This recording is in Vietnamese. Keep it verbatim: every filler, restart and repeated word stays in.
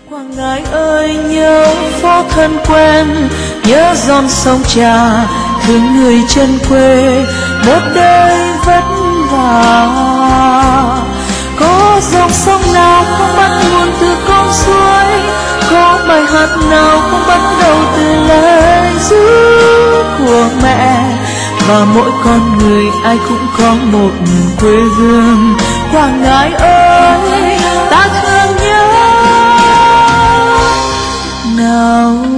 Quảng Ngãi ơi nhớ phố thân quen, nhớ giòn sông Trà, thương người chân quê một đời vất vả. Có dòng sông nào không bắt nguồn từ con suối, có bài hát nào không bắt đầu từ lời ru của mẹ. Và mỗi con người ai cũng có một quê hương. Quảng Ngãi ơi ta thương nhớ nào.